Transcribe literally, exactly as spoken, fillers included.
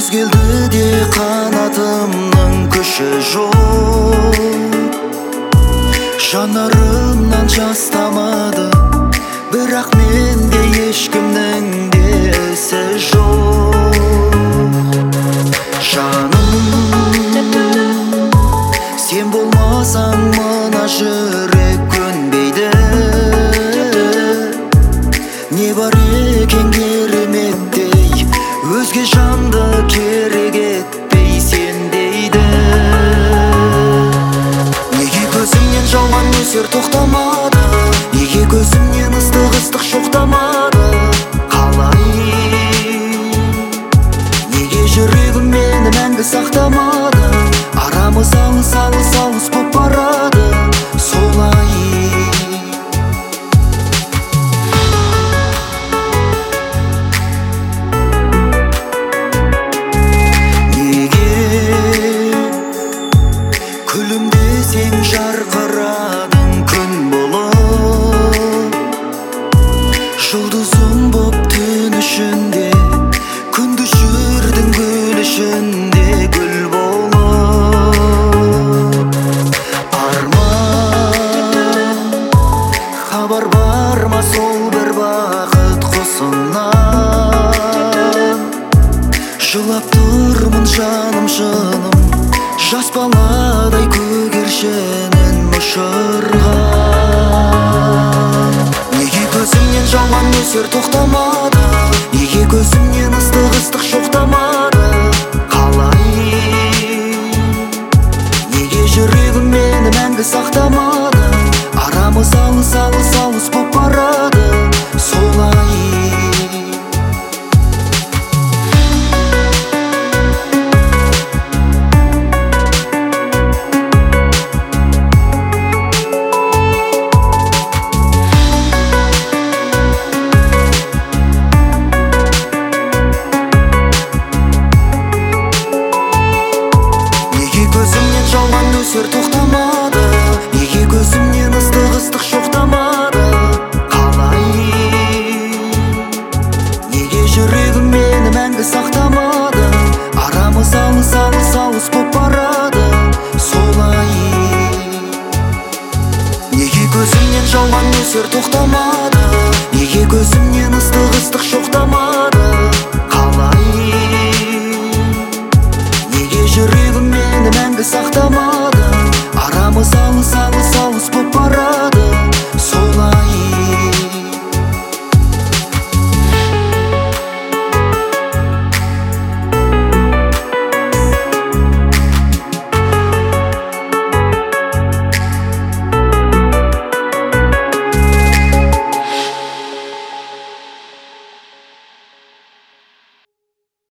келді де қанатымның күші жоқ. Жанарымнан жас тамады, бірақ менде ешкімнің де ісі жоқ. Жаным, сен болмасаң мына жүрек көнбейді. Не бар екен кереметтей, өзге жанды керек етпей сен дейді. Неге көзімнен жауған нөсер тоқтамады, неге көзімнен ыстық-ыстық шоқтамады. Қалай, неге жүрегім мені мәңгі сақтамады. Арамыз алыс алыс алыс боп барады солай. Күлімдесең жарқырадың күн болып, жұлдызым боп түн ішінде, күнді жүрдің гүл ішінде гүл болып. Арман, хабар бар ма сол бір бақыт құсынан? Жылап тұрмын жаным шыным, жас баладай көгершінін ұшырған. Неге көзімнен жауған нөсер тоқтамады, неге көзімнен ыстық-ыстық шоқтамады. Қалай, неге жүрегім мені мәңгі сақтамады. Арамыз алыс алыс алыс боп барады солай. Нөсер тоқтамады, неге көзімнен ыстық-ыстық шоқтамады. Қалай, неге жүрегім мені мәңгі сақтамады. Арамыз алыс алыс алыс боп барады солай. Неге көзімнен жауған нөсер тоқтамады, неге көзімнен ыстық-ыстық шоқтамады.